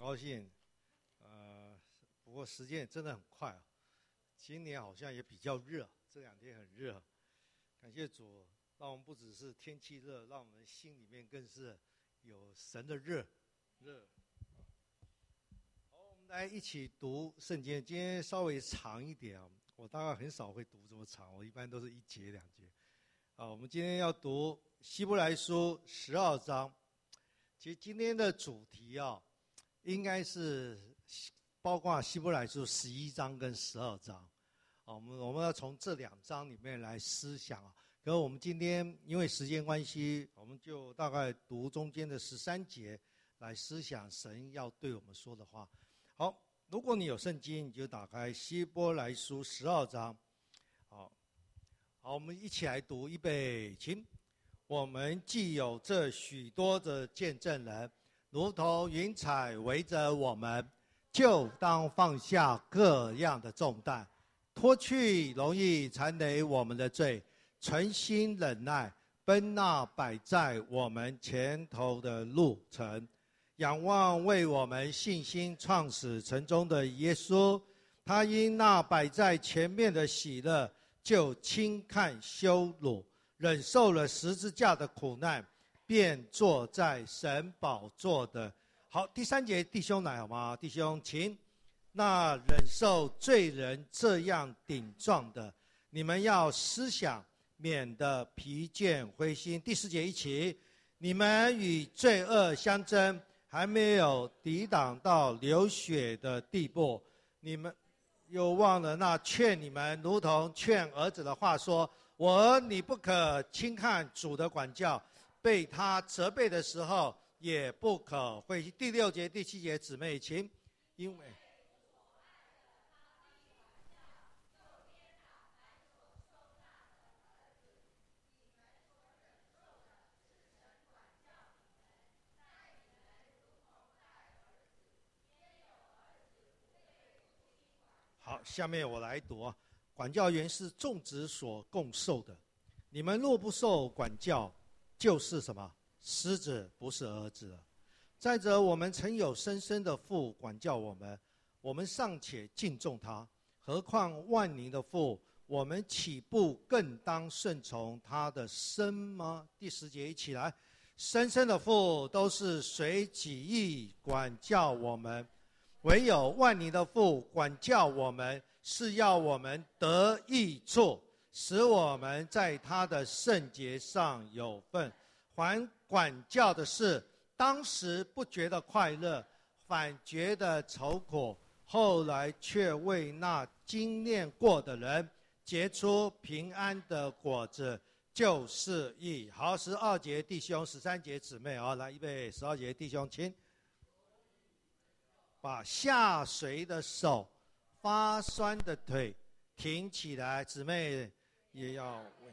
高兴，不过时间也真的很快啊。今年好像也比较热，这2天很热。感谢主，让我们不只是天气热，让我们心里面更是有神的热。好，我们来一起读圣经。今天稍微长一点啊，我大概很少会读这么长，我一般都是1节2节。我们今天要读希伯来书12章。其实今天的主题啊，应该是包括希伯来书11章跟12章。我们要从这2章里面来思想啊。可是我们今天因为时间关系，我们就大概读中间的13节来思想神要对我们说的话。好，如果你有圣经，你就打开希伯来书12章。好，我们一起来读，预备，请。我们既有这许多的见证人，如同云彩围着我们，就当放下各样的重担，脱去容易缠累我们的罪，存心忍耐，奔那摆在我们前头的路程，仰望为我们信心创始成终的耶稣。他因那摆在前面的喜乐，就轻看羞辱，忍受了十字架的苦难，便坐在神宝座的。好，第3节，弟兄来好吗？弟兄，请。那忍受罪人这样顶撞的，你们要思想，免得疲倦灰心。第4节一起。你们与罪恶相争，还没有抵挡到流血的地步，你们又忘了那劝你们如同劝儿子的话说，我儿，你不可轻看主的管教，被他责备的时候也不可灰心。第6节第7节，姊妹请。因为好，下面我来读啊。管教原是众子所共受的，你们若不受管教，就是什么？失子，不是儿子了。再者，我们曾有生身的父管教我们，我们尚且敬重他，何况万灵的父，我们岂不更当顺从他的生吗？第10节一起来。生身的父都是随己意管教我们，唯有万灵的父管教我们，是要我们得益处，使我们在他的圣洁上有份。还管教的事，当时不觉得快乐，反觉得愁苦，后来却为那经验过的人结出平安的果子，就是义。好，12节弟兄，13节姊妹。好，来预备，12节弟兄，请。把下垂的手、发酸的腿挺起来，姊妹也要为。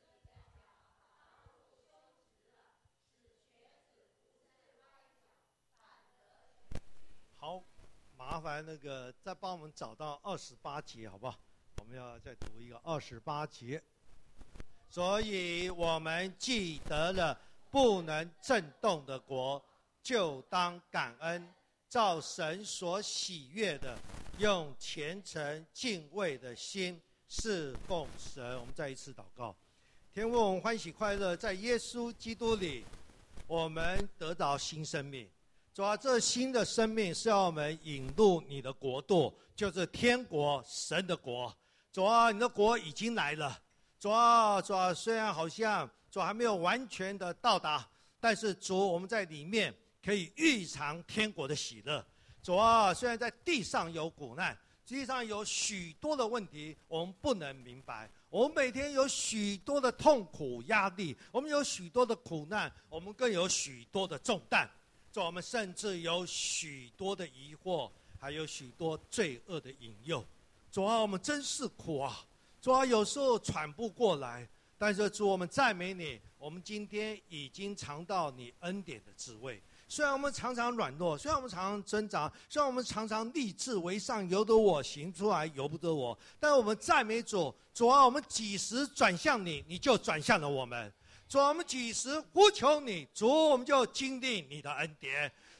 好，麻烦再帮我们找到28节好不好？我们要再读一个28节。所以我们既得了不能震动的国，就当感恩，照神所喜悦的，用虔诚敬畏的心侍奉神。我们再一次祷告。天父，我们欢喜快乐，在耶稣基督里，我们得到新生命。主啊，这新的生命是要我们引入你的国度，就是天国，神的国。主啊，你的国已经来了。主啊，虽然好像主还没有完全的到达，但是主，我们在里面可以预尝天国的喜乐。主啊，虽然在地上有苦难，地上有许多的问题我们不能明白，我们每天有许多的痛苦压力，我们有许多的苦难，我们更有许多的重担。主，我们甚至有许多的疑惑，还有许多罪恶的引诱。主啊，我们真是苦啊！主啊，有时候喘不过来，但是主，我们赞美你，我们今天已经尝到你恩典的滋味。虽然我们常常软弱，虽然我们常常挣扎，虽然我们常常立志为上，由得我行出来，由不得我，但我们赞美主。主啊，我们几时转向你，你就转向了我们。主啊，我们几时呼求你，主，我们就经历你的恩典。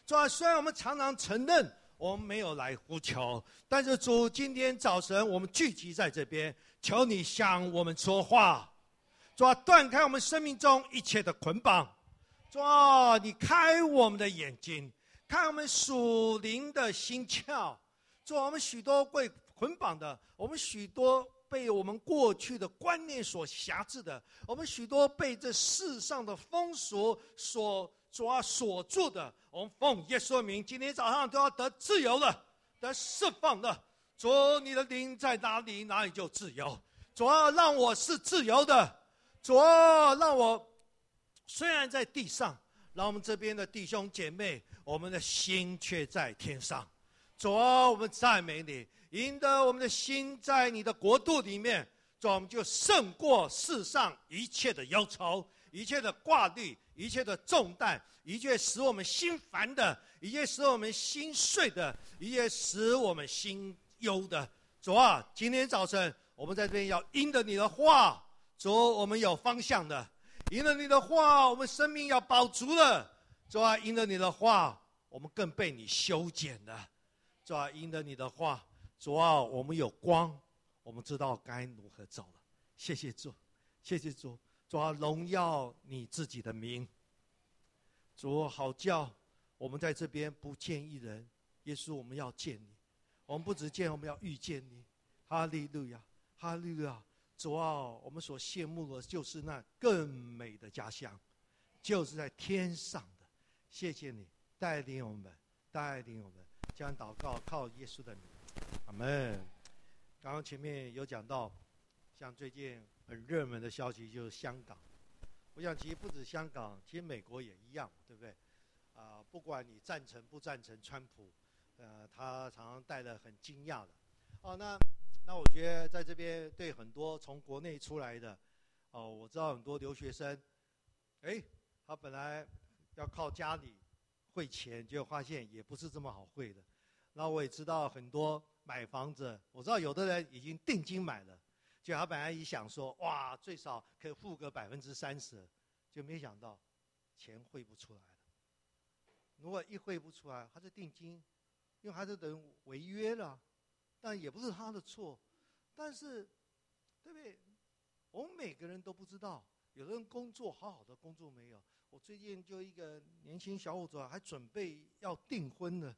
主啊，虽然我们常常承认我们没有来呼求，但是主，今天早晨我们聚集在这边，求你向我们说话。主啊，断开我们生命中一切的捆绑。主啊，你开我们的眼睛，开我们属灵的心窍。主啊，我们许多被捆绑的，我们许多被我们过去的观念所辖制的，我们许多被这世上的风俗所锁住的，我们奉耶稣的名，今天早上都要得自由了，得释放了。主，你的灵在哪里，哪里就自由。主啊，让我是自由的。主啊，让我虽然在地上，让我们这边的弟兄姐妹，我们的心却在天上。主啊，我们赞美你，赢得我们的心在你的国度里面。主啊，我们就胜过世上一切的忧愁，一切的挂虑，一切的重担，一切使我们心烦的，一切使我们心碎的，一切使我们心忧的。主啊，今天早晨我们在这边要因着你的话，主，我们有方向的。因着你的话，我们生命要饱足了。主啊，因着你的话，我们更被你修剪了。主啊，因着你的话，主啊，我们有光，我们知道该如何走了。谢谢主，谢谢主。主啊，荣耀你自己的名。主，好叫我们在这边不见一人。耶稣，我们要见你。我们不只见，我们要遇见你。哈利路亚，哈利路亚。主啊，我们所羡慕的就是那更美的家乡，就是在天上的。谢谢你带领我们，带领我们。将祷告靠耶稣的名，阿们。刚刚前面有讲到，像最近很热门的消息就是香港。我想其实不止香港，其实美国也一样，对不对？不管你赞成不赞成川普，他常常带了很惊讶的。那我觉得在这边对很多从国内出来的，我知道很多留学生，他本来要靠家里汇钱，结果发现也不是这么好汇的。那我也知道很多买房子，我知道有的人已经定金买了，就他本来一想说，哇，最少可以付个30%，就没想到钱汇不出来了。如果一汇不出来，他的定金，因为他这等于违约了。但也不是他的错，但是，对不对？我们每个人都不知道，有的人工作好好的工作没有。我最近就一个年轻小伙子还准备要订婚了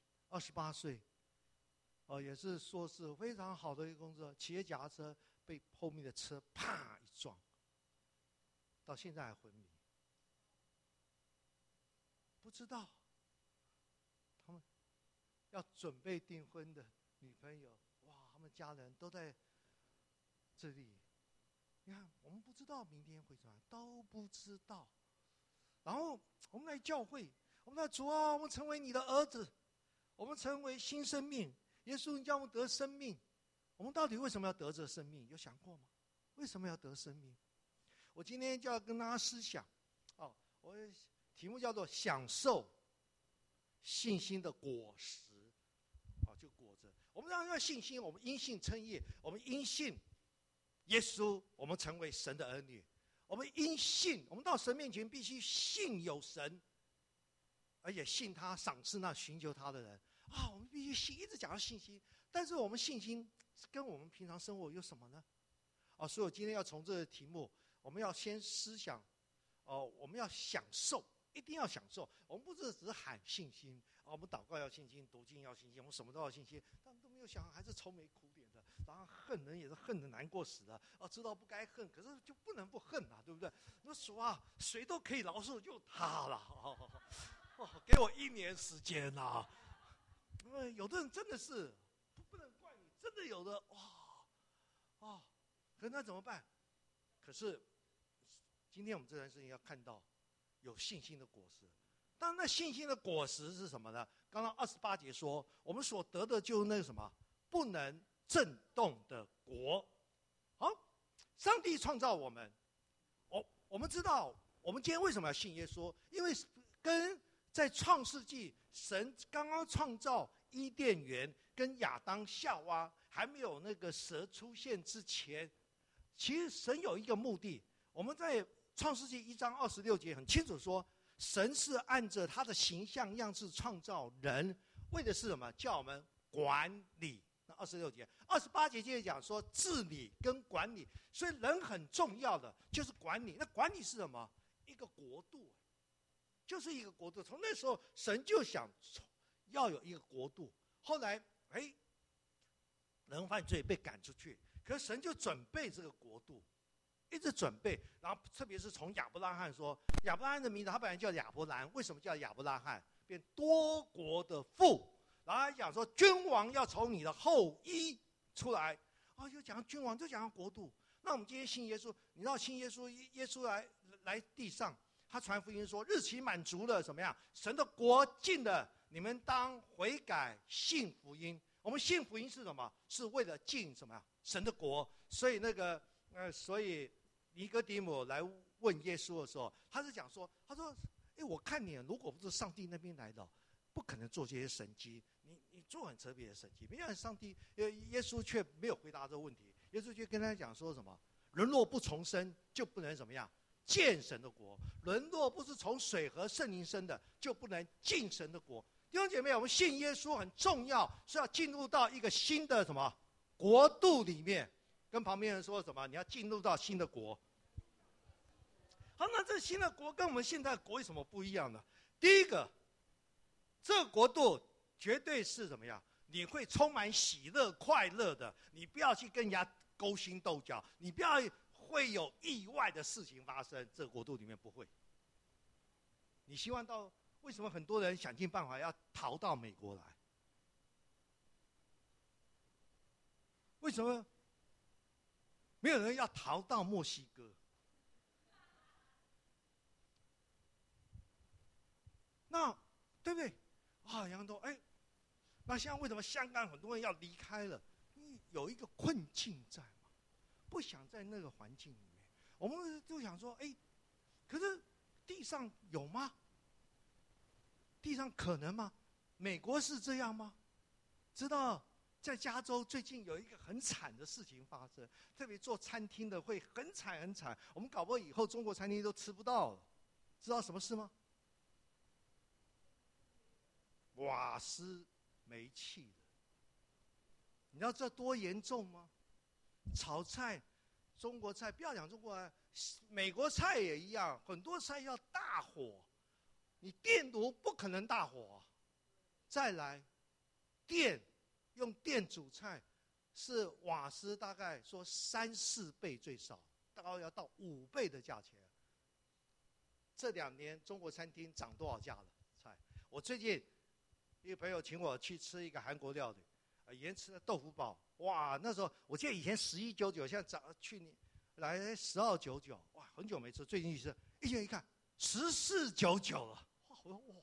，28岁，也是说是非常好的一个工作，骑着脚踏车被后面的车啪一撞，到现在还昏迷，不知道他们要准备订婚的女朋友，哇，他们家人都在这里。你看，我们不知道明天会怎么样，都不知道。然后我们来教会，我们来主啊，我们成为你的儿子，我们成为新生命。耶稣，你叫我们得生命。我们到底为什么要得这生命？有想过吗？为什么要得生命？我今天就要跟大家思想，我的题目叫做享受信心的果实。就果子。我们让信心，我们因信称义，我们因信耶稣，我们成为神的儿女。我们因信，我们到神面前必须信有神，而且信他赏赐那寻求他的人。我们必须信，一直讲到信心，但是我们信心跟我们平常生活有什么呢？所以我今天要从这个题目，我们要先思想，我们要享受，一定要享受。我们不是只是喊信心，我们祷告要信心，读经要信心，我们什么都要信心，但都没有想，还是愁眉苦脸的。然后恨人也是恨得难过死了，知道不该恨，可是就不能不恨啊，对不对？那主啊，谁都可以饶恕，就他了。给我1年时间啊！因为有的人真的是不能怪你，真的有的可那怎么办？可是今天我们这件事情要看到有信心的果实。当然那信心的果实是什么呢？刚刚28节说，我们所得的就是那个什么不能震动的国。上帝创造我们，我们知道我们今天为什么要信耶稣？因为跟在创世纪神刚刚创造伊甸园跟亚当夏娃还没有那个蛇出现之前，其实神有一个目的。我们在创世纪1章26节很清楚说， 神是按着他的形象样式创造人，为的是什么？叫我们管理。那26节、28节接着讲说治理跟管理，所以人很重要的就是管理。那管理是什么？一个国度，就是一个国度。从那时候神就想要有一个国度，后来人犯罪被赶出去，可是神就准备这个国度，一直准备。然后特别是从亚伯拉罕说，亚伯拉罕的名字他本来叫亚伯兰，为什么叫亚伯拉罕？变多国的父。然后还讲说君王要从你的后裔出来，就讲君王，就讲国度。那我们今天信耶稣，你知道信耶稣，耶稣来地上，他传福音说日期满足了，怎么样？神的国近了，你们当悔改信福音。我们信福音是什么？是为了进什么呀？神的国。所以所以尼哥底母来问耶稣的时候，他是讲说，他说，我看你如果不是上帝那边来的，不可能做这些神迹。你做很特别的神迹，没想到上帝耶稣却没有回答这个问题。耶稣就跟他讲说什么？人若不重生，就不能怎么样见神的国；人若不是从水和圣灵生的，就不能进神的国。弟兄姐妹，我们信耶稣很重要，是要进入到一个新的什么国度里面。跟旁边人说什么？你要进入到新的国。好，那这新的国跟我们现在的国有什么不一样呢？第一个，这个国度绝对是怎么样？你会充满喜乐、快乐的。你不要去跟人家勾心斗角，你不要会有意外的事情发生。这个国度里面不会。你希望到？为什么很多人想尽办法要逃到美国来？为什么没有人要逃到墨西哥？那对不对？杨东，那现在为什么香港很多人要离开了？因为有一个困境在嘛，不想在那个环境里面。我们就想说，可是地上有吗？地上可能吗？美国是这样吗？知道在加州最近有一个很惨的事情发生，特别做餐厅的会很惨很惨。我们搞不好以后中国餐厅都吃不到了。知道什么事吗？瓦斯没气了。你知道这多严重吗？炒菜，中国菜不要讲中国菜，美国菜也一样，很多菜要大火。你电炉不可能大火。再来，用电煮菜是瓦斯大概说3、4倍最少，大概要到5倍的价钱。这2年中国餐厅涨多少价了？菜，我最近一个朋友请我去吃一个韩国料理，以前吃的豆腐煲，哇，那时候我记得以前11.99，现在去年来12.99，哇，很久没吃，最近去吃，一进一看14.99了，哇，我说哇。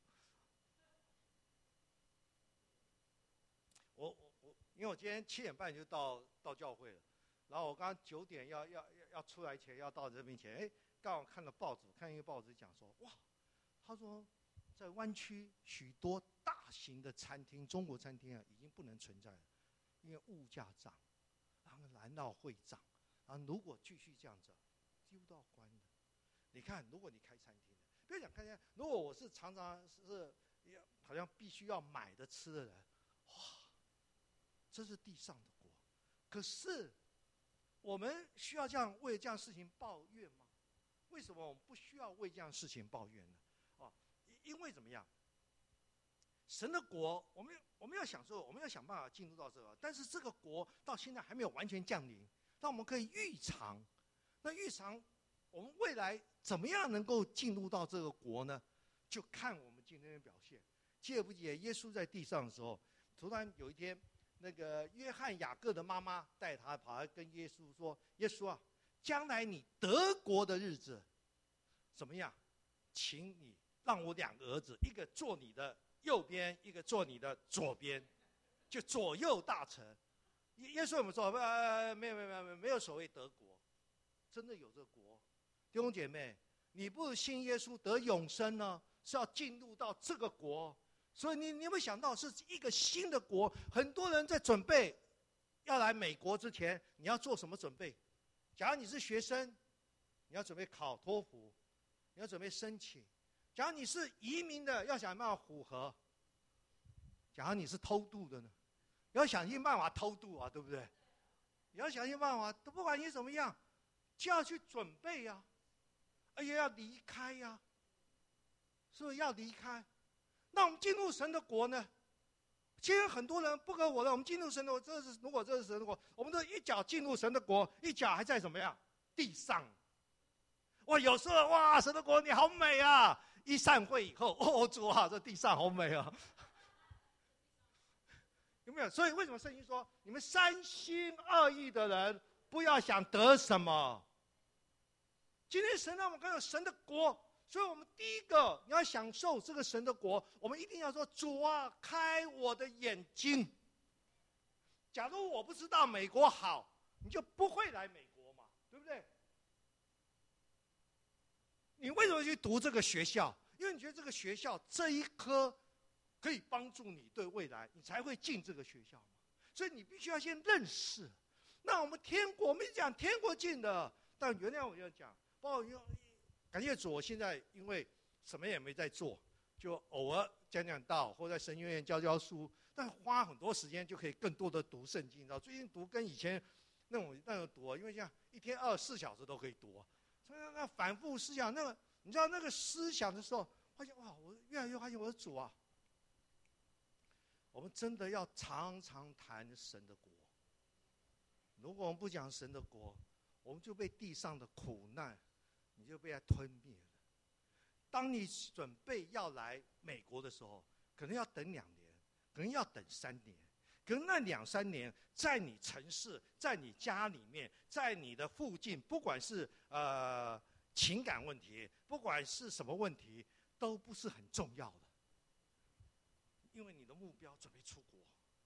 因为我今天7点半就到教会了，然后我刚刚9点要出来前要到这边前，刚好看了报纸，看一个报纸讲说，哇，他说在湾区许多大型的餐厅，中国餐厅已经不能存在了，因为物价涨，然后燃料会涨，然后如果继续这样子，丢到关的。你看，如果你开餐厅的，不要讲开餐厅，如果我是常常是好像必须要买的吃的人，哇，这是地上的国。可是我们需要为这样事情抱怨吗？为什么我们不需要为这样事情抱怨呢？因为怎么样？神的国，我们要享受，我们要想办法进入到这个，但是这个国到现在还没有完全降临，但我们可以预尝。那预尝我们未来怎么样能够进入到这个国呢？就看我们今天的表现。记不记得耶稣在地上的时候，突然有一天，那个约翰雅各的妈妈带他跑来跟耶稣说：“耶稣啊，将来你得国的日子怎么样？请你让我2个儿子，一个坐你的右边，一个坐你的左边，就左右大臣。”耶稣有没有说？没有所谓得国，真的有这国。弟兄姐妹，你不信耶稣得永生呢，是要进入到这个国。所以你有没有想到是一个新的国？很多人在准备要来美国之前，你要做什么准备？假如你是学生，你要准备考托福，你要准备申请， 假如你是移民的，要想办法符合；假如你是偷渡的呢，要想尽办法偷渡啊，对不对？你要想尽办法，不管你怎么样，就要去准备呀，而且要离开呀，是不是要离开？那我们进入神的国呢？今天很多人不跟我的，我们进入神的国，如果这是神的国，我们都一脚进入神的国，一脚还在怎么样？地上。哇，有时候哇，神的国你好美啊！一散会以后，哦，主啊，这地上好美啊！有没有？所以为什么圣经说，你们三心二意的人，不要想得什么？今天神让我们看到神的国。所以我们第一个，你要享受这个神的国，我们一定要说：主啊，开我的眼睛。假如我不知道美国好，你就不会来美国嘛，对不对？你为什么去读这个学校？因为你觉得这个学校这一科可以帮助你对未来，你才会进这个学校嘛。所以你必须要先认识。那我们天国，我们讲天国进的，但原谅我要讲，包括感谢主，我现在因为什么也没在做，就偶尔讲讲道，或在神学院教书，但花很多时间就可以更多的读圣经。你知道，最近读跟以前那种读，因为像一天24小时都可以读，所以那反复思想，那个你知道那个思想的时候，发现哇，我越来越发现我的主啊，我们真的要常常谈神的国。如果我们不讲神的国，我们就被地上的苦难。你就被它吞灭了。当你准备要来美国的时候，可能要等2年，可能要等3年，可能那2-3年，在你城市，在你家里面，在你的附近，不管是情感问题，不管是什么问题，都不是很重要的，因为你的目标准备出国，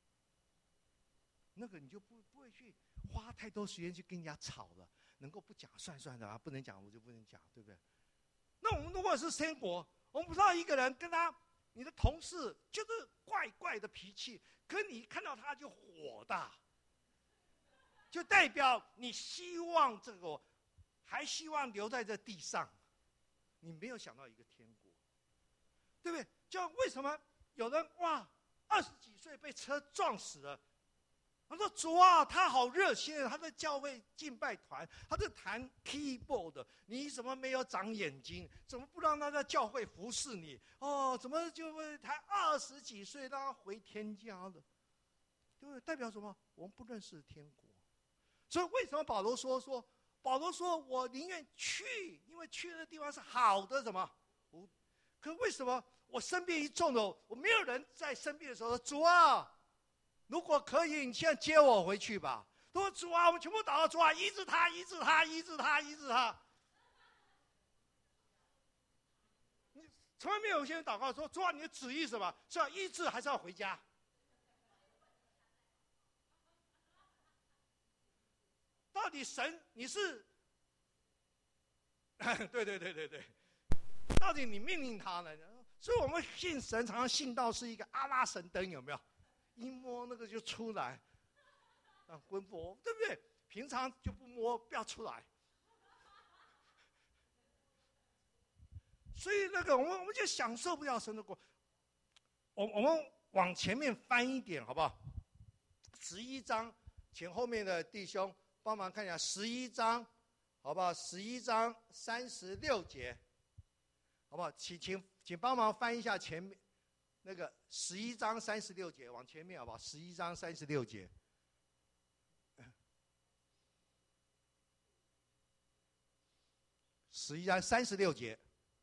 那个你就不会去花太多时间去跟人家吵了。能够不讲算的啊，不能讲我就不能讲，对不对？那我们如果是天国，我们不知道一个人跟你的同事就是怪怪的脾气，可你一看到他就火大，就代表你希望这个，还希望留在这地上，你没有想到一个天国，对不对？就为什么有人哇20几岁被车撞死了？他说：“主啊，他好热心，他在教会敬拜团，他在弹 keyboard， 你怎么没有长眼睛？怎么不让他在教会服侍你？哦，怎么就会才20几岁让他回天家了？对不对？代表什么？我们不认识天国。所以为什么保罗说保罗说我宁愿去，因为去的地方是好的什么？可为什么我生病一重了，我没有人在生病的时候说主啊。”如果可以，你现在接我回去吧。他说：“主啊，我们全部祷告，主啊，医治他，医治他，医治他，医治他。”你从来没有些人祷告说：“主啊，你的旨意是什么？是要医治还是要回家？”到底神你是？对，到底你命令他呢？所以我们信神，常常信到是一个阿拉神灯，有没有？一摸那个就出来，魂魄，对不对？平常就不摸，不要出来。所以那个我们就享受不了神的国。我们往前面翻一点，好不好？11章前后面的弟兄帮忙看一下11章，好不好？11章36节，好不好？请帮忙翻一下前面。那个11章36节往前面好不好？11章36节。11章36节。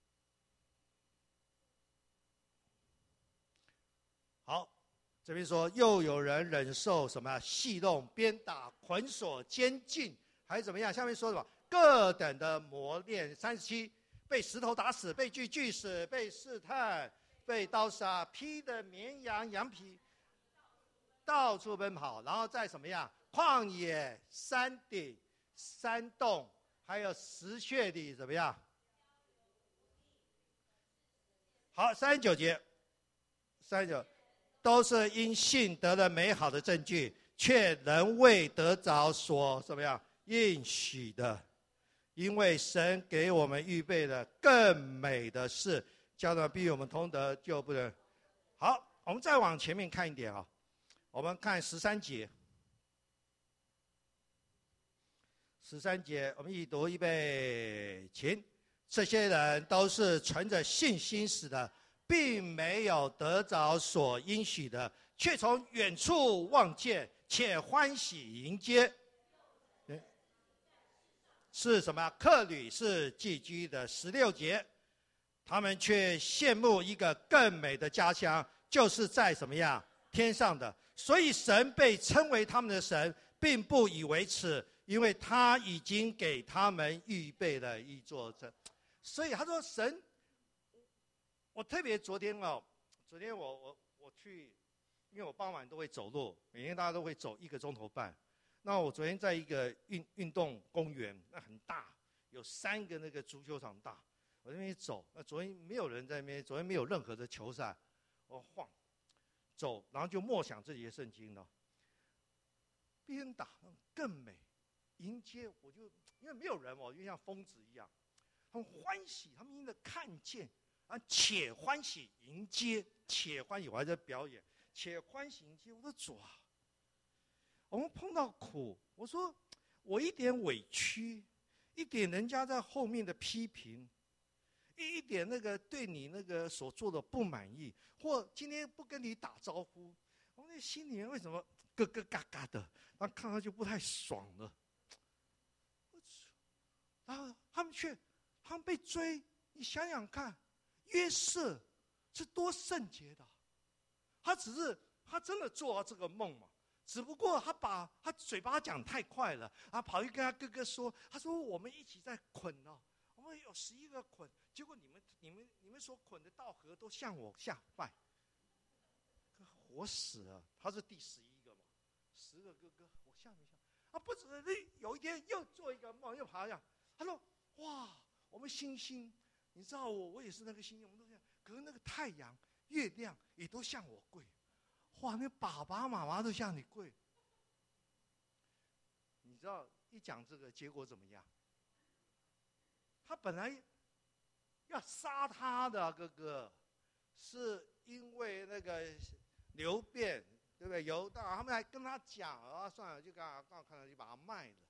好，这边说又有人忍受什么戏弄、鞭打、捆锁、监禁，还是怎么样？下面说什么？各等的磨练。37，被石头打死，被锯死，被试探。被刀杀，披的绵羊羊皮，到处奔跑，然后在什么样？旷野、山顶、山洞，还有石穴里怎么样？好，39节，39都是因信得了美好的证据，却仍未得着所怎么样应许的，因为神给我们预备了更美的事。 教导必与我们同德，就不能。好，我们再往前面看一点啊，我们看13节。13节，我们一读预备，请。这些人都是存着信心死的，并没有得着所应许的，却从远处望见，且欢喜迎接。是什么？客旅是寄居的。16节，他们却羡慕一个更美的家乡，就是在什么样？天上的。所以神被称为他们的神，并不以为耻，因为他已经给他们预备了一座城。所以他说神，我特别昨天我去，因为我傍晚都会走路，每天大家都会走1个钟头半。那我昨天在一个运动公园，那很大，有3个那个足球场大。我在那边走，那昨天没有人在那边，昨天没有任何的球赛，我晃走，然后就默想这节圣经了。边打更美，迎接我就因为没有人，我就像疯子一样。很欢喜，他们因着看见啊，且欢喜迎接，且欢喜，我还在表演，且欢喜迎接。我说主啊，我们碰到苦，我说我一点委屈，一点人家在后面的批评，一点那个对你那个所做的不满意，或今天不跟你打招呼，我那心里面为什么咯咯嘎嘎的，然后看到就不太爽了。然后他们被追，你想想看，约瑟是多圣洁的，他真的做到这个梦嘛？只不过他把他嘴巴讲太快了，啊，跑去跟他哥哥说，他说我们一起在捆哦，我们有11个捆，结果你们所捆的稻禾都向我下拜，活死了。他是第11个嘛，10个哥哥，我像没像？啊，不止，有一天又做一个梦，又跑下，他说哇。我们星星，你知道我也是那个星星，我们都这样。可是那个太阳、月亮也都向我跪，哇！那爸爸妈妈都向你跪。你知道一讲这个结果怎么样？他本来要杀他的哥哥，是因为那个流变，对不对？犹大他们还跟他讲啊，算了，就刚好看到就把他卖了。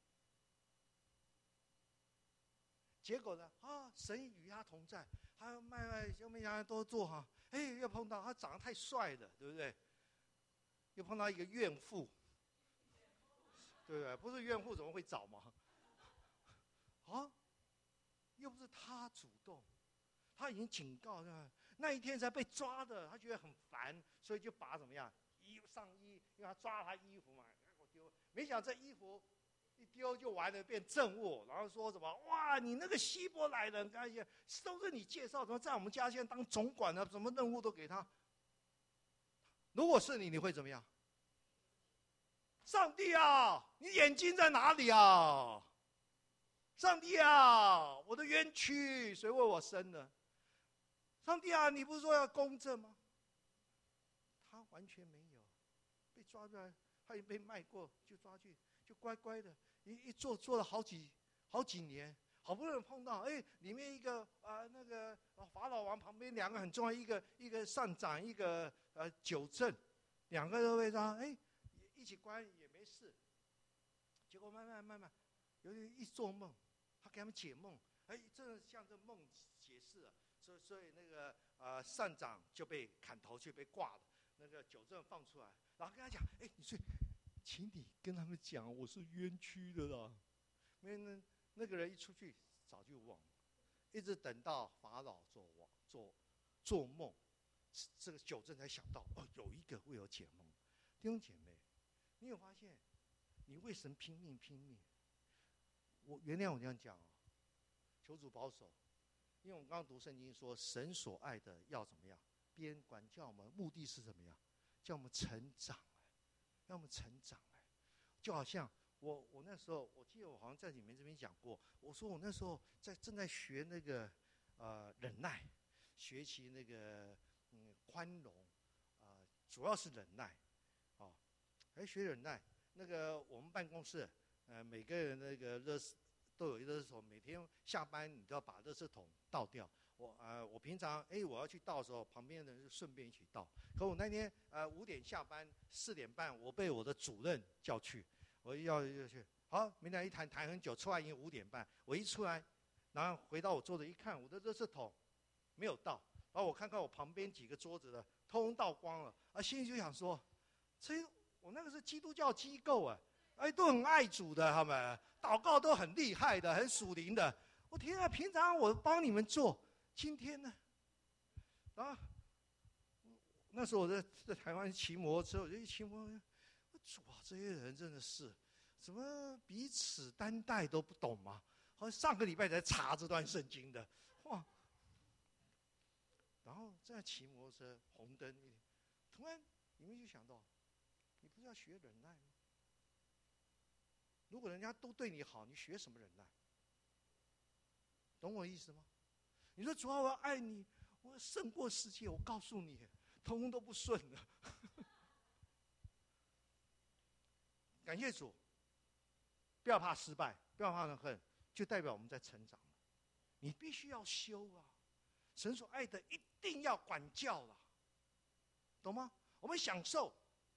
结果呢？啊，神与他同在，他卖就没想到都做哈。哎，又碰到他长得太帅了，对不对？又碰到一个怨妇，对不对？不是怨妇怎么会找嘛？啊，又不是他主动，他已经警告他，那一天才被抓的，他觉得很烦，所以就把怎么样上衣，因为他抓他衣服嘛，我丢，没想到这衣服。一丢就完了，变政务，然后说什么哇，你那个希伯来人，都是你介绍，怎么在我们家现在当总管呢？什么任务都给他。如果是你，你会怎么样？上帝啊，你眼睛在哪里啊？上帝啊，我的冤屈谁为我生的？上帝啊，你不是说要公正吗？他完全没有，被抓出来，他也被卖过，就抓去，就乖乖的。一做了好几年，好不容易碰到，哎，里面一个那个法老王旁边2个很重要，一个上长，一个九正，2个都被抓，哎，一起关也没事。结果慢慢，有点一做梦，他给他们解梦，哎，这像这梦解释了，所以那个上长就被砍头去被挂了，那个九正放出来，然后跟他讲，哎，你去。请你跟他们讲，我是冤屈的啦。那个人一出去早就忘了，一直等到法老做梦，这个九正才想到，哦，有一个为我解梦。弟兄姐妹，你有发现，你为神拼命，我原谅我这样讲哦，求主保守，因为我们刚刚读圣经说，神所爱的要怎么样？边管教我们，目的是怎么样？叫我们成长。让我们成长，就好像我那时候，我记得我好像在你们这边讲过，我说我那时候正在学那个忍耐，学习那个宽容，主要是忍耐，哦，还学忍耐。那个我们办公室，每个人那个都有一个垃圾桶，每天下班你都要把垃圾桶倒掉。 我平常我要去倒的时候，旁边的人就顺便一起倒。可我那天5点下班，4点半我被我的主任叫去，我要去。好，明天一谈很久，出来已经5点半。我一出来，然后回到我桌子一看，我的垃圾桶没有倒。然后我看看我旁边几个桌子的，通通倒光了。心里就想说，我那个是基督教机构都很爱主的，他们祷告都很厉害的，很属灵的。我天啊，平常我帮你们做，今天呢？那时候我在台湾骑摩托车，我就一骑摩托车，主啊，这些人真的是，怎么彼此担待都不懂吗？好像上个礼拜才查这段圣经的，哇！然后在骑摩托车，红灯，突然你们就想到，你不是要学忍耐吗？如果人家都对你好，你学什么忍耐？懂我意思吗？你说主啊，我要爱你，我胜过世界，我告诉你，通通都不顺了。感谢主，不要怕失败，不要怕恨，就代表我们在成长了。你必须要修啊，神所爱的一定要管教了，懂吗？我们享受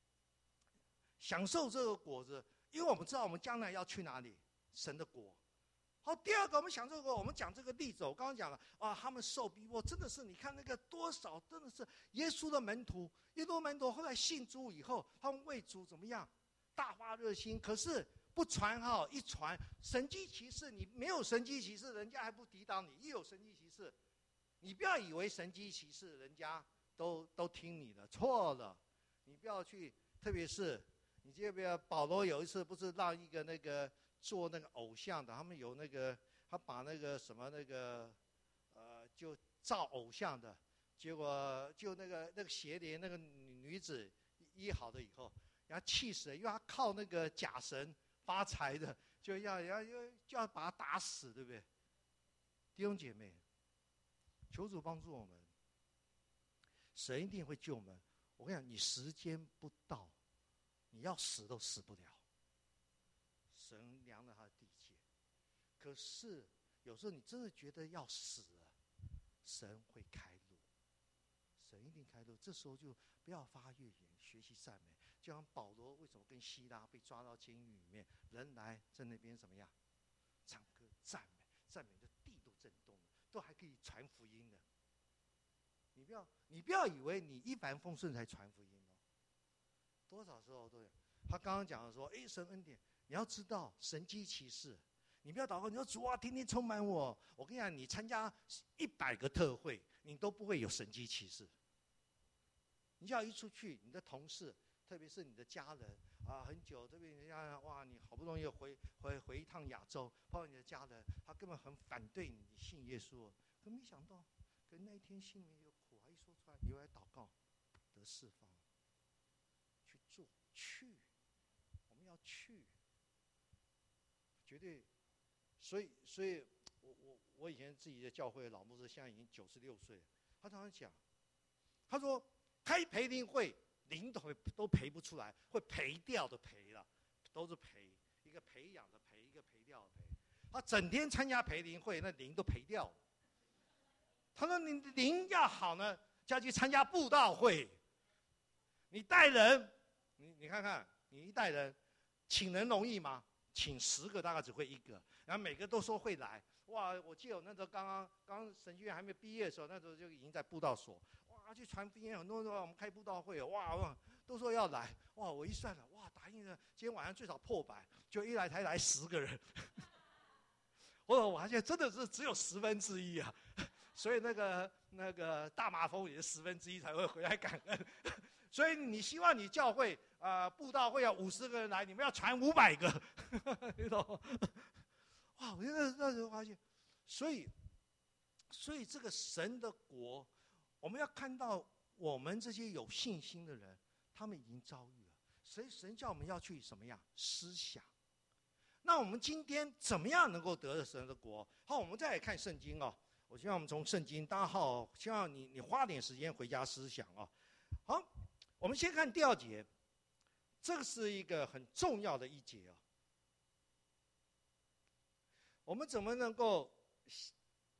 这个果子，因为我们知道我们将来要去哪里，神的国。好，第二个我们享受过，我们讲这个例子，我刚刚讲了他们受逼迫，真的是你看那个多少，真的是耶稣的门徒，后来信主以后，他们为主怎么样，大发热心。可是不传一传神迹奇事，你没有神迹奇事，人家还不抵挡你；一有神迹奇事，你不要以为神迹奇事人家都听你的，错了。你不要去，特别是你记不记得保罗有一次不是让一个做那个偶像的，他们有他把那个什么就造偶像的，结果就那个邪灵那个女子医好了以后，然后气死了，因为他靠那个假神发财的，就要把他打死，对不对？弟兄姐妹，求主帮助我们，神一定会救我们。我跟你讲，你时间不到，你要死都死不了。神量了他的地界，可是有时候你真的觉得要死了，神会开路，神一定开路。这时候就不要发怨言，学习赞美。就像保罗为什么跟希拉被抓到监狱里面，人来在那边怎么样，唱歌赞美，赞美的地都震动了，都还可以传福音的。你不要以为你一帆风顺才传福音哦，多少时候都有。他刚刚讲的说，神恩典。你要知道神迹奇事，你不要祷告，你说主啊，天天充满我。我跟你讲，你参加100个特会，你都不会有神迹奇事。你只要一出去，你的同事，特别是你的家人很久这边人家哇，你好不容易回一趟亚洲，包括你的家人，他根本很反对你信耶稣，可没想到，可那一天心里面有苦，还一说出来，你又来祷告，得释放，去做，我们要去。绝对，所以我以前自己的教会老牧师现在已经96岁了，他常常讲，他说开培灵会，灵都培不出来，会培掉的培了，都是培，一个培养的培，一个培掉的培。他整天参加培灵会，那灵都培掉了。他说你灵要好呢，就要去参加布道会。你带人，你看看，你一带人，请人容易吗？请10个大概只会1个，然后每个都说会来。哇！我记得我那时候刚神学院还没毕业的时候，那时候就已经在布道所，哇，去传福音，很多人说我们开布道会，哇，都说要来，哇，我一算了，哇，答应了，今天晚上最少破100，就一来才来10个人。我发现真的是只有1/10啊，所以那个大麻风也是1/10才会回来感恩。所以你希望你教会布道会要50个人来，你们要传500个，你懂？哇！我觉得那时候发现，所以这个神的国，我们要看到我们这些有信心的人，他们已经遭遇了。所以神叫我们要去什么样思想？那我们今天怎么样能够得到神的国？好，我们再来看圣经哦。我希望我们从圣经，大家希望你花点时间回家思想哦。好。我们先看第2节，这个是一个很重要的一节啊。我们怎么能够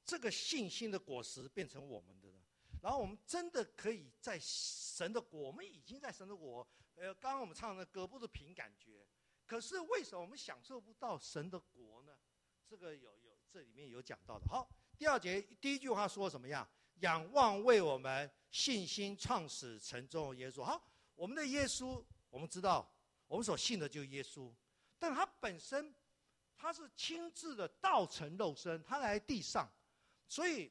这个信心的果实变成我们的呢？然后我们真的可以在神的国，我们已经在神的国。刚刚我们唱的歌不是凭感觉，可是为什么我们享受不到神的国呢？这个这里面有讲到的。好，第二节第一句话说什么样？仰望为我们信心创始成终的耶稣。好，我们的耶稣，我们知道我们所信的就是耶稣，但他本身他是亲自的道成肉身，他来地上，所以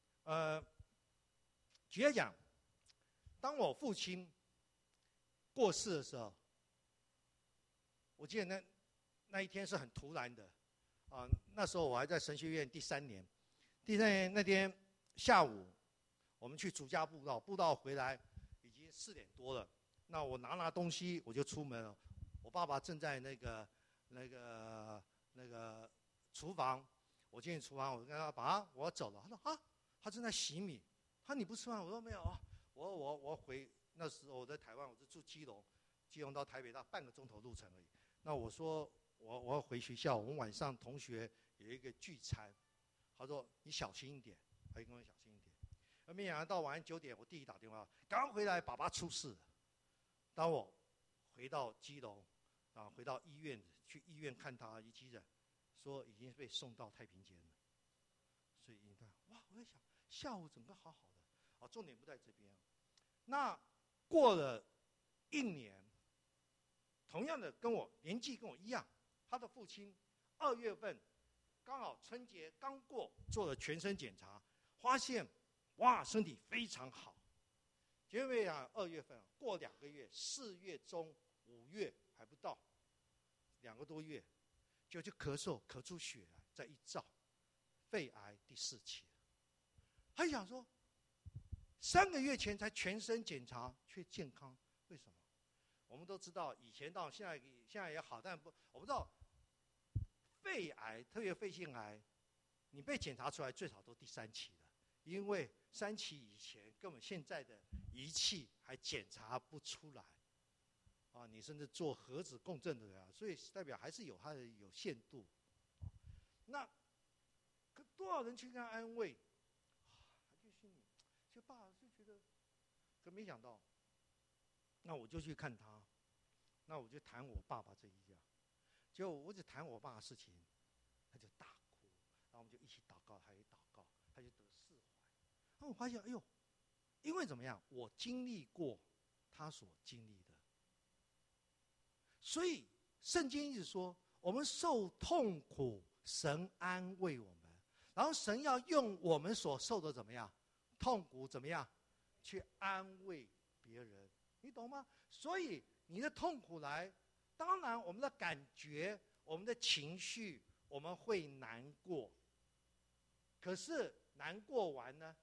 举例讲，当我父亲过世的时候，我记得那一天是很突然的那时候我还在神学院第三年那天下午，我们去主家布道回来已经4点多了。那我拿东西我就出门了，我爸爸正在那个厨房，我进去厨房，我跟他爸我走了。他说他正在洗米。他说你不吃饭？我说没有啊，我回那时候我在台湾，我是住基隆到台北大半个钟头路程而已。那我说我要回学校，我们晚上同学有一个聚餐，他说你小心一点，他就跟我小心一点。没想到晚上9点，我弟弟打电话，刚回来，爸爸出事了。当我回到基隆回到医院，去医院看他遗体人，说已经被送到太平间了。所以哇，我在想下午整个好好的重点不在这边。那过了1年，同样的年纪跟我一样，他的父亲2月份刚好春节刚过，做了全身检查，发现哇身体非常好。结果2月份过2个月，4月中5月还不到2个多月，就咳嗽咳出血来，再一照，肺癌第4期了。他想说3个月前才全身检查却健康，为什么？我们都知道以前到现在也好，但我们知道肺癌，特别肺腺癌，你被检查出来最少都第3期了，因为3期以前根本现在的仪器还检查不出来你甚至做核子共振的所以代表还是有它的有限度。那多少人去跟他安慰，他就心里就爸就觉得，可没想到，那我就去看他，那我就谈我爸爸这一家，结果我只谈我爸的事情，他就大哭，然后我们就一起祷告，他也祷告，他就得释怀。那我发现，哎呦，因为怎么样，我经历过他所经历的，所以圣经一直说，我们受痛苦，神安慰我们。然后神要用我们所受的怎么样痛苦怎么样去安慰别人，你懂吗？所以你的痛苦来，当然我们的感觉，我们的情绪，我们会难过。可是难过完呢，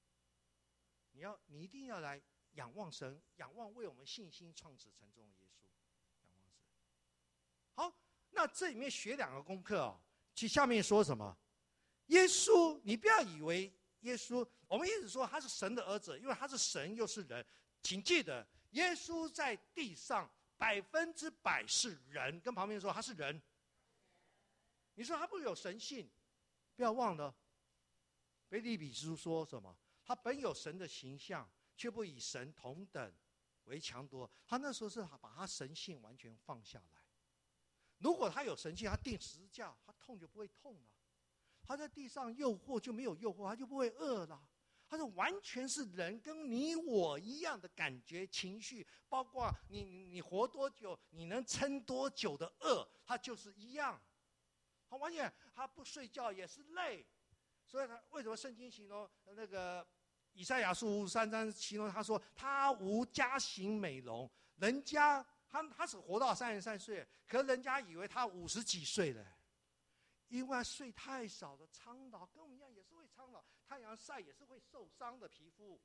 你一定要来仰望神，仰望为我们信心创始成终的耶稣，仰望神。好，那这里面学2个功课去下面说什么？耶稣，你不要以为耶稣，我们一直说他是神的儿子，因为他是神又是人。请记得，耶稣在地上100%是人，跟旁边说他是人。你说他不有神性，不要忘了，腓立比书说什么？他本有神的形象，却不以神同等为强夺。他那时候是把他神性完全放下来。如果他有神性，他钉十字架，他痛就不会痛了。他在地上诱惑就没有诱惑，他就不会饿了。他是完全是人，跟你我一样的感觉、情绪，包括你活多久，你能撑多久的饿，他就是一样。他完全他不睡觉也是累，所以他为什么圣经形容那个以赛亚书53章形容他说他无家型美容，人家他只活到33岁，可人家以为他50几岁了。因为睡太少了，苍老，跟我们一样也是会苍老，太阳晒也是会受伤的皮肤。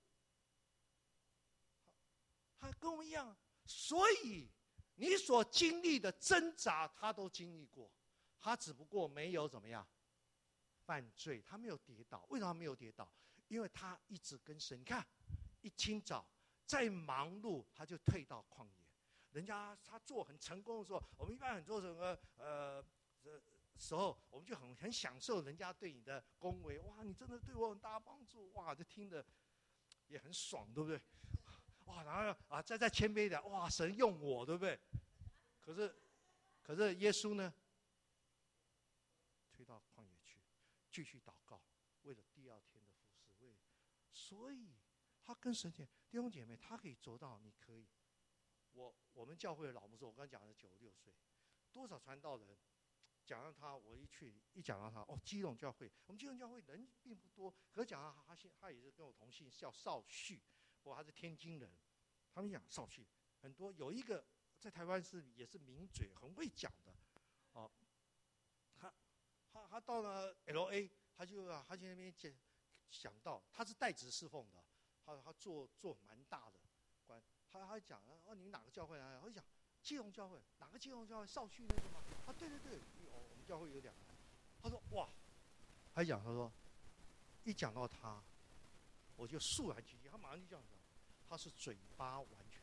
他跟我们一样，所以你所经历的挣扎，他都经历过，他只不过没有怎么样犯罪，他没有跌倒。为什么他没有跌倒？因为他一直跟神。你看，一清早再忙碌，他就退到旷野。人家他做很成功的时候，我们一般很多什么时候，我们就很享受人家对你的恭维，哇，你真的对我很大帮助，哇，这听着也很爽，对不对？哇，然后啊，再谦卑一点，哇，神用我，对不对？可是耶稣呢，推到旷野去，继续祷告，为了第二天的服事，所以他跟神讲，弟兄姐妹，他可以做到，你可以。我们教会的老牧师，我刚刚讲了96岁，多少传道人讲到他，我一讲到他，哦，基隆教会，我们基隆教会人并不多，可是讲到他也是跟我同姓，叫少旭，不过他是天津人，他们讲少旭很多，有一个在台湾也是名嘴，很会讲的，哦，他到了 LA， 他去那边讲到，他是代职侍奉的，他做蛮大的官，他讲你们哪个教会啊？我讲基隆教会，哪个基隆教会？少旭那个吗？对，我们教会有2个。他说哇，他说一讲到他，我就肃然起敬，他马上就这样讲，他是嘴巴完全，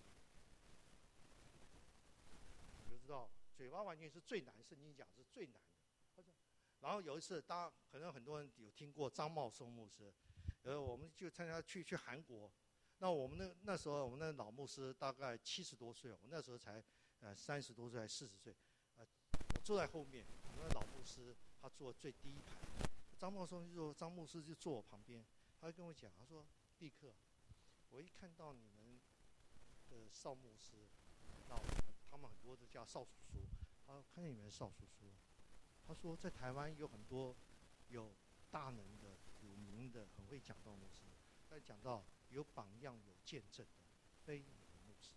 你就知道嘴巴完全是最难，圣经讲是最难的。然后有一次，可能很多人有听过张茂松牧师，我们就参加去韩国。那我们那时候我们的老牧师大概70多岁，我那时候才30多岁还40岁，我坐在后面，我们的老牧师他坐最第一排，张牧师就坐我旁边，他就跟我讲，他说立刻，我一看到你们的少牧师，那他们很多都叫少叔叔，他看见你们少叔叔，他说在台湾有很多有大能的、有名的、很会讲道牧师，但讲到有榜样、有见证的，非你的牧师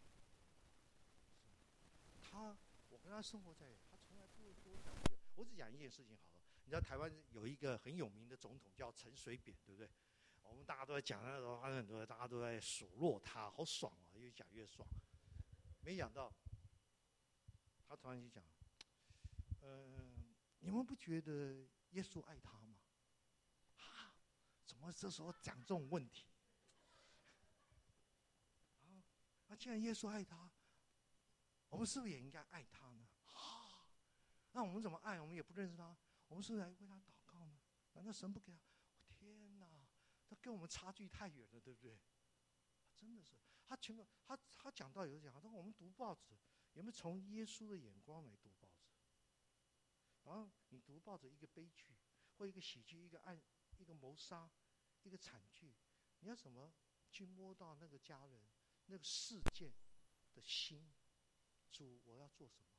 不可。我跟他生活在，他从来不会多讲一个。我只讲一件事情好了，你知道台湾有一个很有名的总统叫陈水扁，对不对？我们大家都在讲那种，很多大家都在数落他，好爽啊，越讲越爽。没想到，他突然就讲，你们不觉得耶稣爱他吗？怎么这时候讲这种问题？既然耶稣爱他，我们是不是也应该爱他呢？那我们怎么爱？我们也不认识他，我们是不是来为他祷告呢？难道神不给他？天哪，他跟我们差距太远了，对不对？真的是，他讲到有讲，他说我们读报纸有没有从耶稣的眼光来读报纸？然后你读报纸一个悲剧，或一个喜剧，一个谋杀，一个惨剧，你要怎么去摸到那个家人、那个事件的心？主，我要做什么？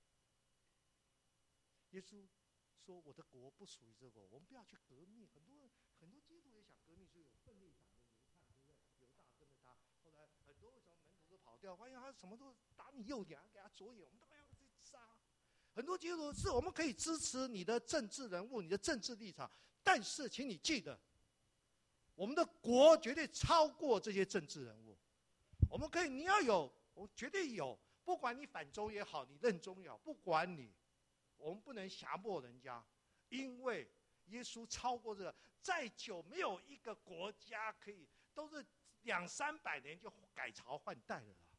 耶稣说：“我的国不属于这个国。”我们不要去革命。很多基督徒也想革命，所以有分裂党的犹太，对不对？犹大跟着他，后来很多为什么门徒都跑掉？发现他什么都打你右眼，给他左眼，我们都要去杀。很多基督徒是我们可以支持你的政治人物、你的政治立场，但是请你记得，我们的国绝对超过这些政治人物。我们可以，你要有，我绝对有，不管你反中也好，你认中也好，不管你，我们不能辖迫人家，因为耶稣超过这个，再久没有一个国家可以都是200-300年就改朝换代了啦。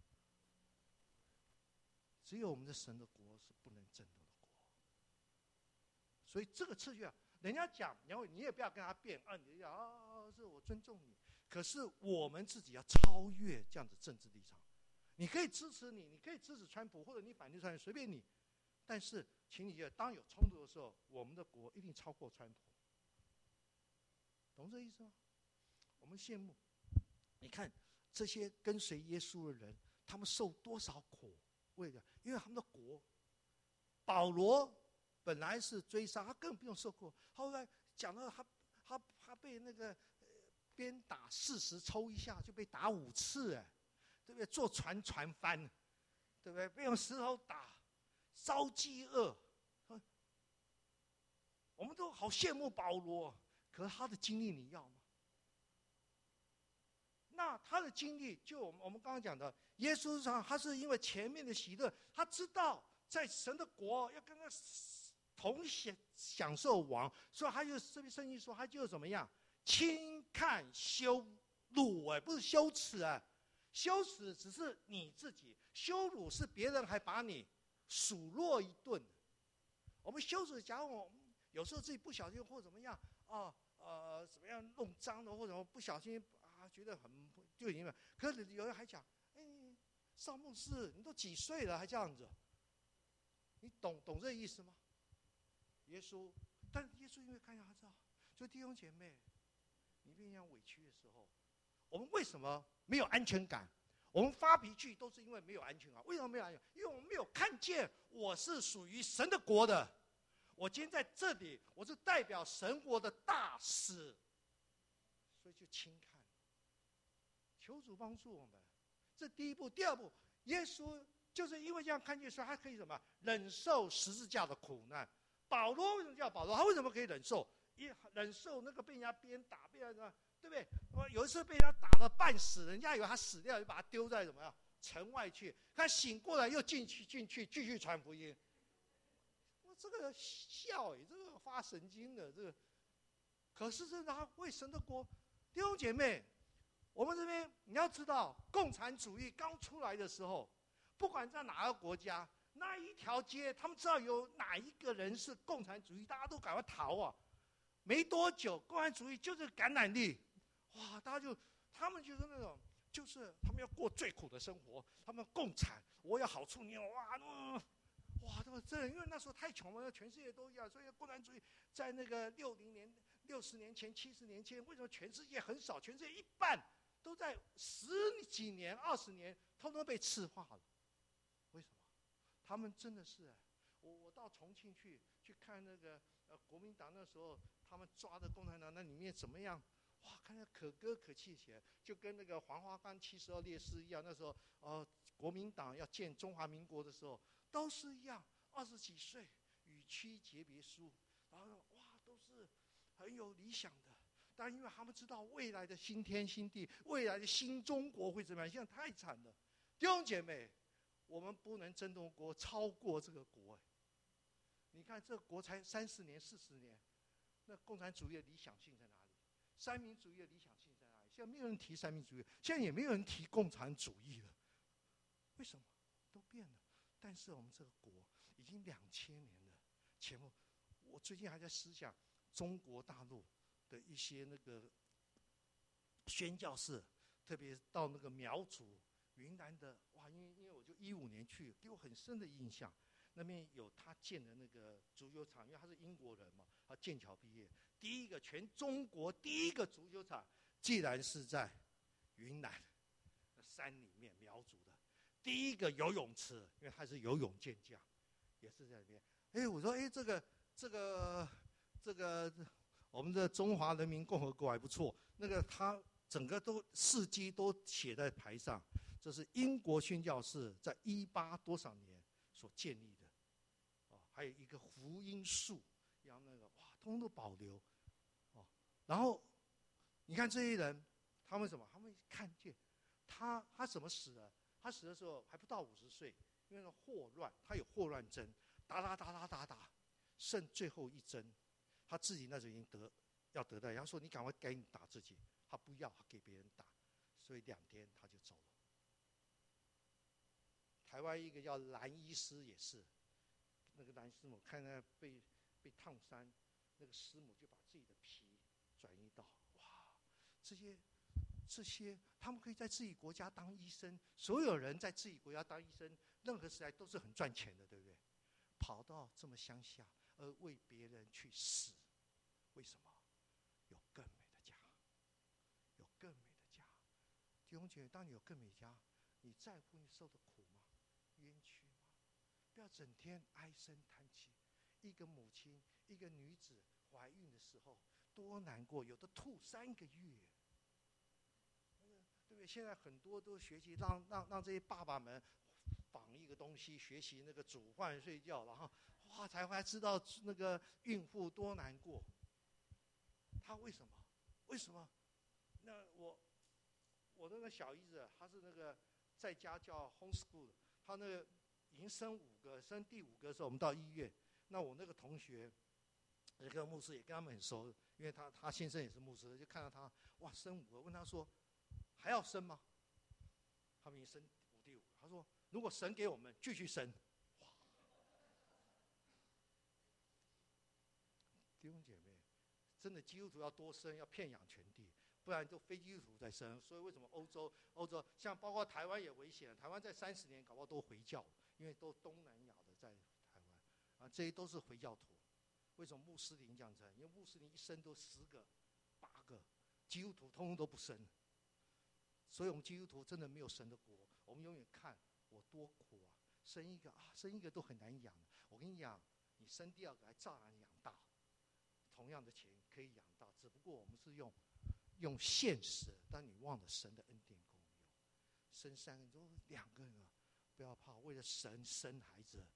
只有我们的神的国是不能震动的国。所以这个次序啊，人家讲，你也不要跟他辩啊，你讲是我尊重你。可是我们自己要超越这样的政治立场。你可以支持你可以支持川普，或者你反对川普，随便你。但是，请你记得，当有冲突的时候，我们的国一定超过川普。懂这意思吗？我们羡慕，你看这些跟随耶稣的人，他们受多少苦？为了，因为他们的国，保罗本来是追杀，他根本不用受苦。后来讲到他被那个鞭打40抽一下，就被打5次，对不对？坐船翻，对不对？被用石头打，遭饥饿。我们都好羡慕保罗，可是他的经历你要吗？那他的经历，就我们刚刚讲的，耶稣上他是因为前面的喜乐，他知道在神的国要跟他同享受王，所以他就这边圣经说，他就怎么样，轻看羞辱，不是羞耻，羞耻只是你自己，羞辱是别人还把你数落一顿。 我们羞耻，假如我有时候自己不小心或怎么样怎么样弄脏了，或者不小心觉得很就已经了。可是有人还讲，邵牧师，你都几岁了还这样子？你懂这个意思吗？但耶稣因为看见他知道，所以弟兄姐妹，你被这样委屈的时候，我们为什么没有安全感？我们发脾气都是因为没有安全感。为什么没有安全感？因为我们没有看见我是属于神的国的。我今天在这里，我是代表神国的大使，所以就轻看。求主帮助我们，这第一步。第二步，耶稣就是因为这样看见，所以他可以什么？忍受十字架的苦难。保罗为什么叫保罗？他为什么可以忍受？忍受那个被人家鞭打，被人家对不对？有一次被人家打了半死，人家以为他死掉，就把他丢在什么呀城外去。他醒过来又进去继续传福音。这个笑这个发神经的这个。可是这他为神的国，弟兄姐妹，我们这边你要知道，共产主义刚出来的时候，不管在哪个国家，那一条街，他们知道有哪一个人是共产主义，大家都赶快逃啊！没多久，共产主义就是感染力，哇！他们就是那种，就是他们要过最苦的生活，他们共产，我有好处，你有这因为那时候太穷了，全世界都一样，所以共产主义在那个60年前、70年前，为什么全世界很少？全世界一半都在10几年、20年，通通被赤化了。为什么？他们真的是，我到重庆去看那个国民党那时候他们抓的共产党，那里面怎么样？哇，看着可歌可泣起来，就跟那个黄花岗72烈士一样。那时候国民党要建中华民国的时候，都是一样，20几岁与妻结别书，然后都是很有理想的。但因为他们知道未来的新天新地，未来的新中国会怎么样？现在太惨了，弟兄姐妹，我们不能争夺国超过这个国。你看这个国才30年、40年，那共产主义的理想性在哪里？三民主义的理想性在哪里？现在没有人提三民主义，现在也没有人提共产主义了。为什么？都变了。但是我们这个国已经2000年了，前后，我最近还在思想中国大陆的一些那个宣教士，特别到那个苗族、云南的，因为我就15年去，给我很深的印象。那边有他建的那个足球场，因为他是英国人嘛，他剑桥毕业，全中国第一个足球场，既然是在云南山里面苗族的，第一个游泳池，因为他是游泳健将，也是在那边。我说这个我们的中华人民共和国还不错，那个他整个都事迹都写在牌上，这是英国宣教士在18多少年所建立的。还有一个福音树，然后通通都保留。然后你看这些人，他们什么？他们看见他怎么死的？他死的时候还不到50岁，因为霍乱，他有霍乱针，打，剩最后一针，他自己那时候已经要得的，然后说你赶快打自己，他不要，他给别人打，所以2天他就走了。台湾一个叫蓝医师也是。那个蓝师母看他被烫伤，那个师母就把自己的皮转移到这些他们可以在自己国家当医生，所有人在自己国家当医生，任何时代都是很赚钱的，对不对？跑到这么乡下而为别人去死，为什么？有更美的家，有更美的家。弟兄姐妹，当你有更美的家，你在乎你受的苦吗？冤屈吗？不要整天唉声叹气。一个母亲，一个女子怀孕的时候多难过，有的吐3个月，对不对？现在很多都学习让这些爸爸们绑一个东西，学习那个煮饭睡觉，然后才知道那个孕妇多难过。他为什么？那我那个小姨子，她是那个在家叫 homeschool， 她那个已经生5个，生第5个的时候，我们到医院。那我那个同学，那个牧师也跟他们很熟，因为他先生也是牧师，就看到他生5个，问他说还要生吗？他们已经生第5个，他说如果神给我们继续生。 真的基督徒要多生，要遍养全地，不然都非基督徒在生。所以为什么欧洲像包括台湾也危险，台湾在30年搞不好都回教，因为都东南亚的在台湾啊，这些都是回教徒。为什么穆斯林这样子？因为穆斯林一生都10个、8个，基督徒通通都不生。所以我们基督徒真的没有神的国。我们永远看我多苦啊，生一个都很难养。我跟你讲，你生第2个还照样养大，同样的钱可以养大，只不过我们是用现实，但你忘了神的恩典够用。生3个，你说2个人啊，不要怕，为了神生孩子。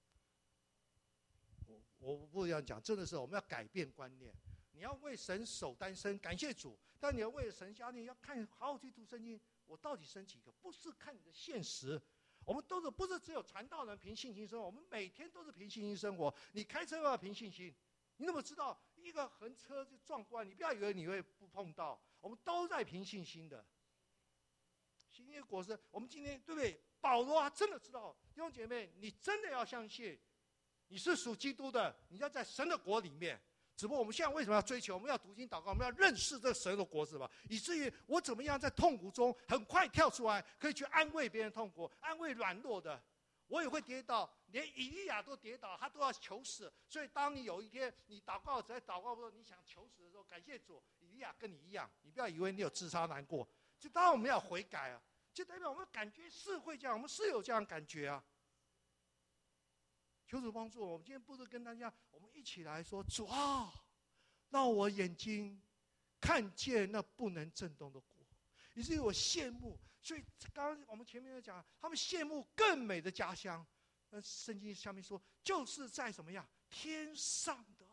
我不这样讲，真的是我们要改变观念。你要为神守单身，感谢主，但你要为了神家庭，要好好去读圣经。我到底生几个？不是看你的现实。我们都是不是只有传道人凭信心生活？我们每天都是凭信心生活。你开车要凭信心，你怎么知道一个横车就撞过来？你不要以为你会不碰到，我们都在凭信心的。信心的果实，我们今天对不对？保罗他真的知道，弟兄姐妹，你真的要相信，你是属基督的，你要在神的国里面。只不过我们现在为什么要追求？我们要读经祷告，我们要认识这个神的国，是吧？以至于我怎么样在痛苦中很快跳出来，可以去安慰别人痛苦，安慰软弱的。我也会跌倒，连以利亚都跌倒，他都要求死。所以当你有一天你祷告在祷告的时候，你想求死的时候，感谢主，以利亚跟你一样，你不要以为你有自杀难过，就当然我们要悔改啊，就代表我们感觉是会这样，我们是有这样感觉啊。求主帮助我们。今天不是跟大家，我们一起来说：主啊，让我眼睛看见那不能震动的国，以至于我羡慕。所以刚刚我们前面在讲，他们羡慕更美的家乡。那圣经下面说，就是在什么样天上的。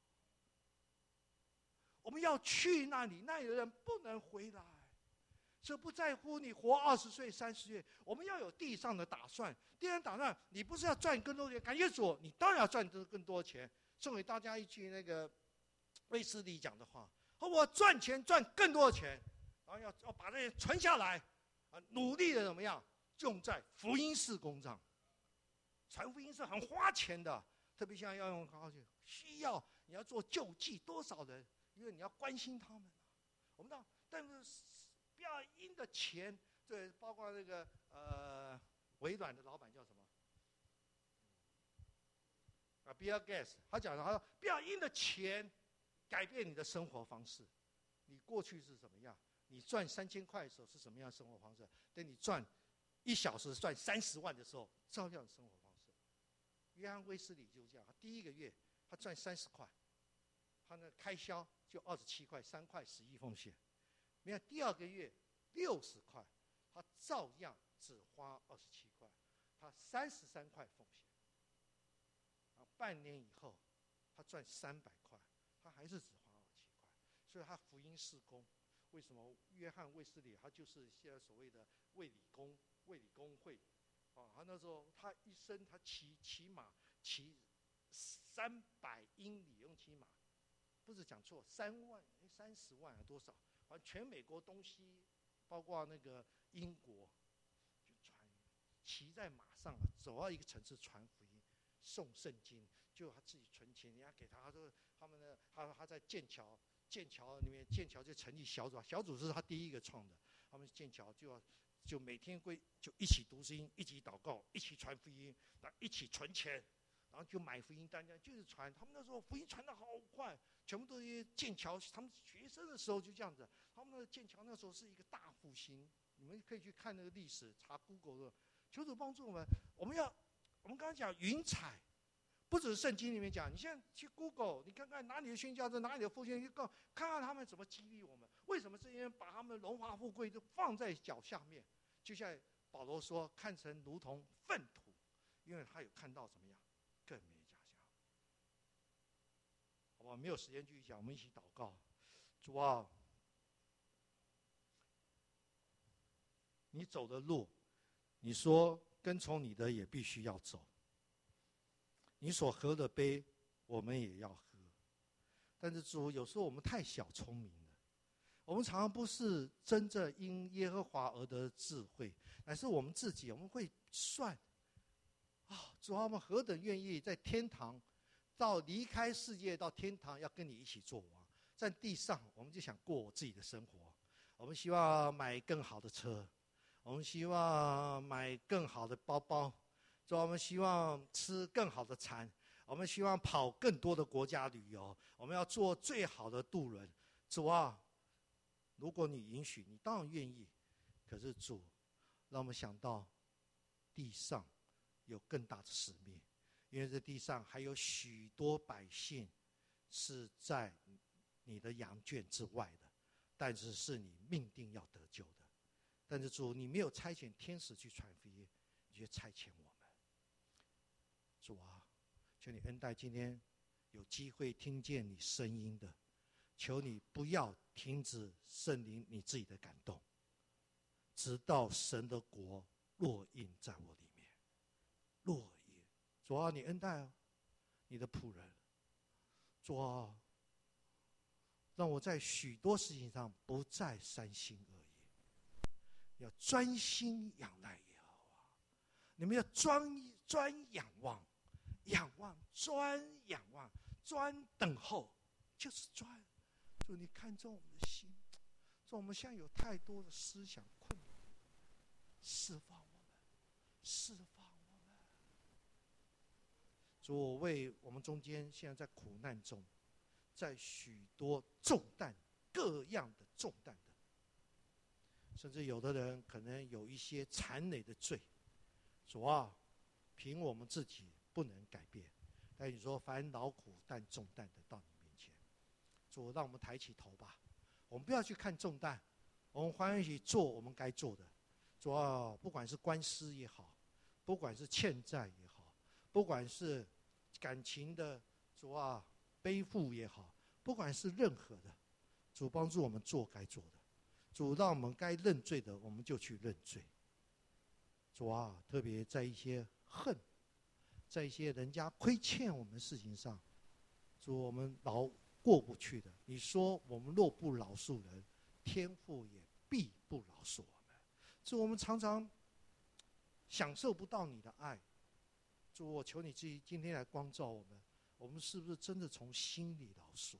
我们要去那里，那里的人不能回来。这不在乎你活20岁、30岁，我们要有地上的打算。地上打算，你不是要赚更多钱，感谢主，你当然要赚更多钱。送给大家一句那个卫斯理讲的话：我赚钱赚更多的钱，然后要把这些存下来，努力的怎么样用在福音事工上。传福音是很花钱的，特别像要用需要你要做救济多少人，因为你要关心他们。我们知道，但是不要因的钱，对，包括那个微软的老板叫什么Bill Gates， 他讲的，他说不要因的钱改变你的生活方式。你过去是怎么样？你赚3000块的时候是什么样的生活方式？等你赚1小时赚30万的时候，照样的生活方式。约翰威斯理就这样，他第1个月他赚30块，他的开销就27块，3块11奉献。没有第2个月60块，他照样只花27块，他33块奉献。半年以后，他赚300块，他还是只花27块。所以他福音事工，为什么约翰卫斯理他就是现在所谓的卫理公会他那时候他一生他骑马骑300英里，用骑马，不是讲错，30万多少？全美国东西，包括那个英国，就骑在马上走到一个城市传福音。送圣经，就他自己存钱，人家给他，他说他们呢，他在剑桥里面，剑桥就成立小组，小组是他第1个创的。他们剑桥就每天就一起读经，一起祷告，一起传福音，一起存钱，然后就买福音单，就是传。他们那时候福音传得好快，全部都是剑桥，他们学生的时候就这样子。他们的剑桥那时候是一个大复兴，你们可以去看那个历史，查 Google 的。求主帮助我们，我们刚刚讲云彩，不只是圣经里面讲，你现在去 Google， 你看看哪里的宣教士，哪里的复兴，看看他们怎么激励我们。为什么这些人把他们的荣华富贵都放在脚下面？就像保罗说，看成如同粪土，因为他有看到怎么样更美的家乡。好吧，没有时间继续讲，我们一起祷告。主啊，你走的路，你说跟从你的也必须要走，你所喝的杯我们也要喝。但是主，有时候我们太小聪明了，我们常常不是真正因耶和华而得智慧，乃是我们自己，我们会算主啊，我们何等愿意在天堂，到离开世界到天堂要跟你一起做王。 在地上，我们就想过我自己的生活，我们希望买更好的车，我们希望买更好的包包，主啊，我们希望吃更好的餐，我们希望跑更多的国家旅游，我们要坐最好的渡轮。主啊，如果你允许，你当然愿意。可是主，让我们想到地上有更大的使命，因为这地上还有许多百姓是在你的羊圈之外的，但是是你命定要得救的。但是主，你没有差遣天使去传福音，你却差遣我们。主啊，求你恩待今天有机会听见你声音的，求你不要停止圣灵你自己的感动，直到神的国落印在我里面。落印，主啊，你恩待你的仆人。主啊，让我在许多事情上不再三心二意，要专心仰赖耶和华。你们要专仰望，仰望，专仰望，专等候，就是专。主，你看中我们的心，主，我们现在有太多的思想困扰，释放我们，释放我们。主，我为我们中间现在在苦难中，在许多重担，各样的重担的，甚至有的人可能有一些残累的罪。主啊，凭我们自己不能改变，但你说凡劳苦担重担的到你面前，主，让我们抬起头吧，我们不要去看重担，我们欢喜做我们该做的。主啊，不管是官司也好，不管是欠债也好，不管是感情的主啊背负也好，不管是任何的，主帮助我们做该做的。主让我们该认罪的，我们就去认罪。主啊，特别在一些恨，在一些人家亏欠我们的事情上，主，我们过不去的。你说我们若不饶恕人，天父也必不饶恕我们。主，我们常常享受不到你的爱。主，我求你自己今天来光照我们，我们是不是真的从心里饶恕？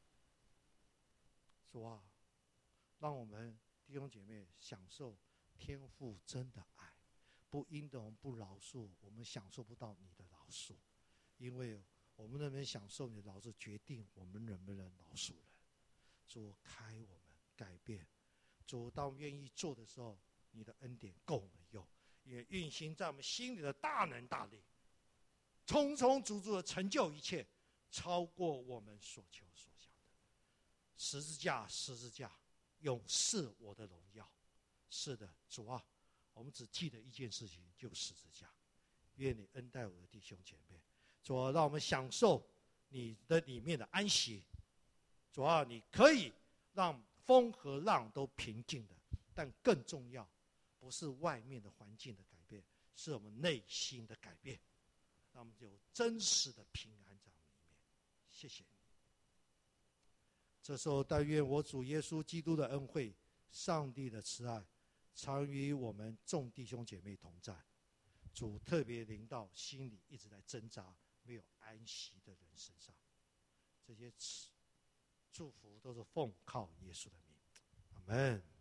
主啊，让我们弟兄姐妹享受天父真的爱，不因的我们不饶恕，我们享受不到你的饶恕。因为我们能不能享受你的饶恕，决定我们能不能饶恕人。主，开我们改变。主，当我们愿意做的时候，你的恩典够我们用，也运行在我们心里的大能大力，充充足足的成就一切，超过我们所求所想的。十字架，十字架，永是我的荣耀。是的，主啊，我们只记得一件事情，就十字架。愿你恩待我的弟兄姐妹。主啊，让我们享受你的里面的安息。主啊，你可以让风和浪都平静的，但更重要，不是外面的环境的改变，是我们内心的改变，让我们有真实的平安在我们里面。谢谢你。这时候，但愿我主耶稣基督的恩惠、上帝的慈爱，常与我们众弟兄姐妹同在。主特别临到心里一直在挣扎、没有安息的人身上，这些祝福都是奉靠耶稣的名，阿们。